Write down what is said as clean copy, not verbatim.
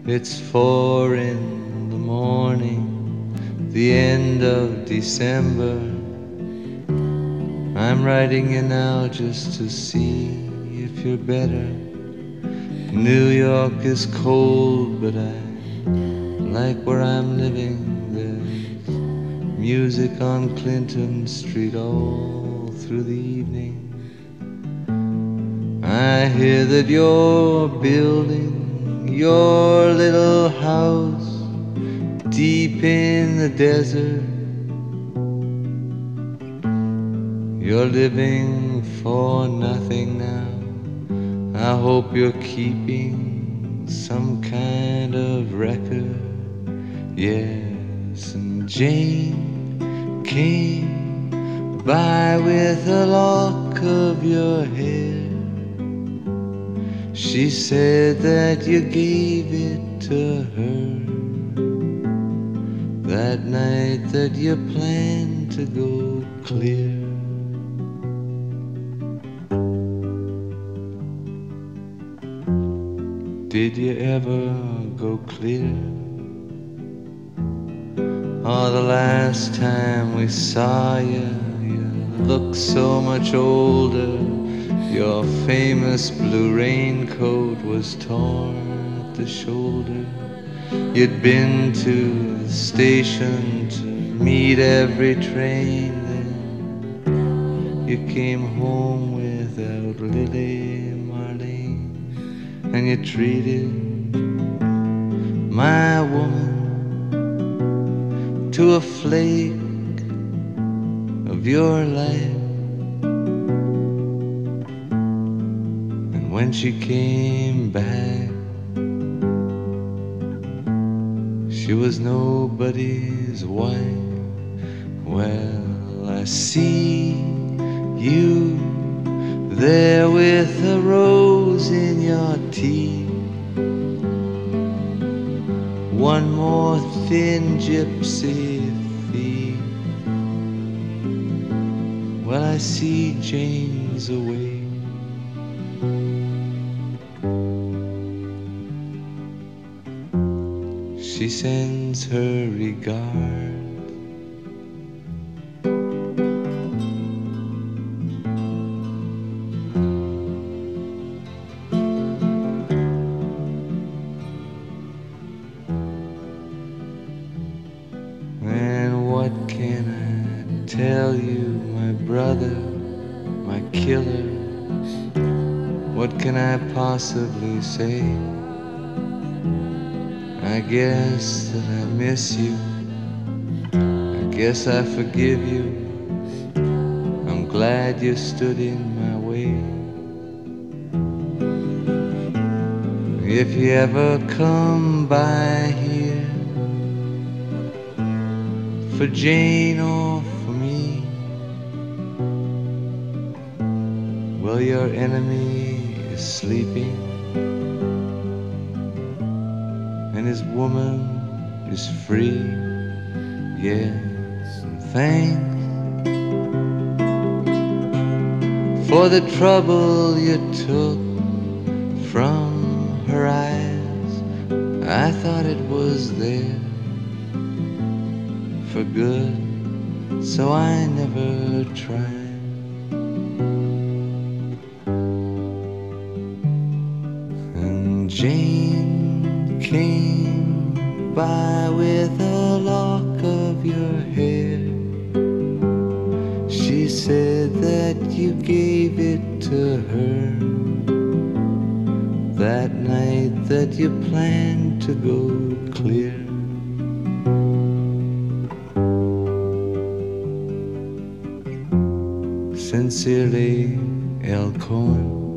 It's 4 in the morning, the end of December. I'm writing you now just to see if you're better. New York is cold, but I like where I'm living. There's music on Clinton Street all through the evening. I hear that you're building your little house deep in the desert. You're living for nothing now. I hope you're keeping some kind of record. Yes, and Jane came by with a lock of your hair. She said that you gave it to her that night that you planned to go clear. Did you ever go clear? Oh, the last time we saw you, you looked so much older. Your famous blue raincoat was torn at the shoulder. You'd been to the station to meet every train. Then you came home without Lily Marlene, and you treated my woman to a flake of your life. And when she came back, she was nobody's wife. Well, I see you there with a rose in your teeth. One more thin gypsy thief. Well, I see Jane's away. She sends her regards. And what can I tell you, my brother, my killer? What can I possibly say? I guess that I miss you. I guess I forgive you. I'm glad you stood in my way. If you ever come by here for Jane or for me, well, your enemy is sleeping, and his woman is free. Yes, and thanks for the trouble you took from her eyes. I thought it was there for good, so I never tried. And Jane came by with a lock of your hair. She said that you gave it to her that night that you planned to go clear. Sincerely, L. Cohen.